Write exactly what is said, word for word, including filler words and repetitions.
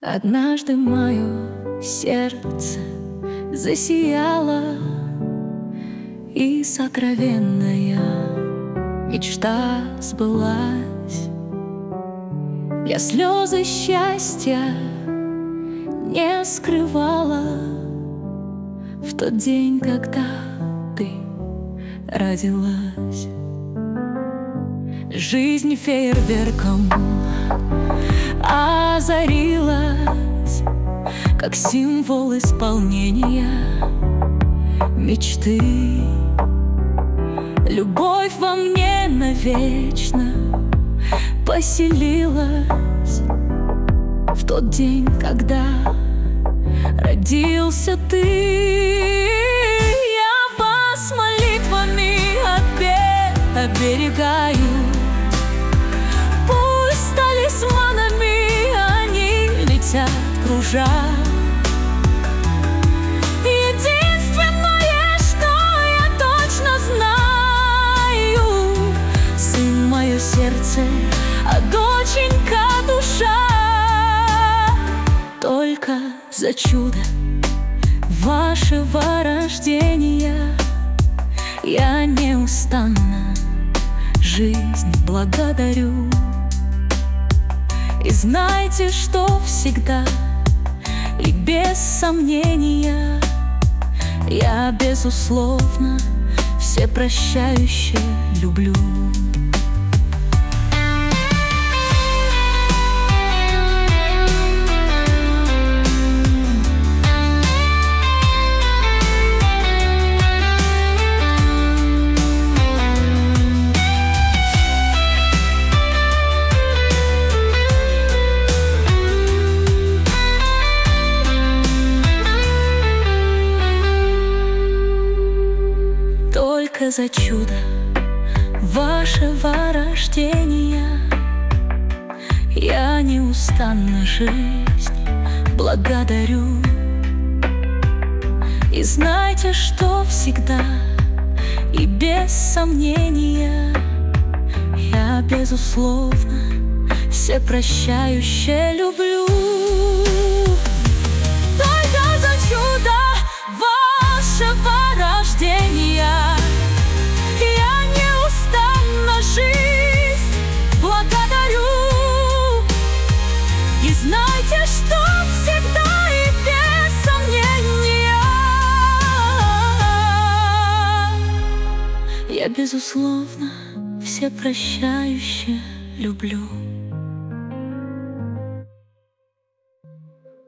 Однажды мое сердце засияло, и сокровенная мечта сбылась. Я слезы счастья не скрывала в тот день, когда ты родилась. Жизнь фейерверком озарилась, как символ исполнения мечты. Любовь во мне навечно поселилась в тот день, когда родился ты. Я вас молитвами от бед оберегаю, пусть талисманами они летят, кружа. Единственное, что я точно знаю: сын — мое сердце, а доченька — душа. Только за чудо вашего рождения я неустанно жизнь благодарю. И знайте, что всегда и без сомнения я, безусловно, всепрощающе люблю. Только за чудо вашего рождения я неустанно жизнь благодарю. И знайте, что всегда и без сомнения я, безусловно, всепрощающе люблю. Только за чудо вашего рождения я неустанно жизнь благодарю. И знайте, что всегда и без сомнения я, безусловно, всепрощающе люблю.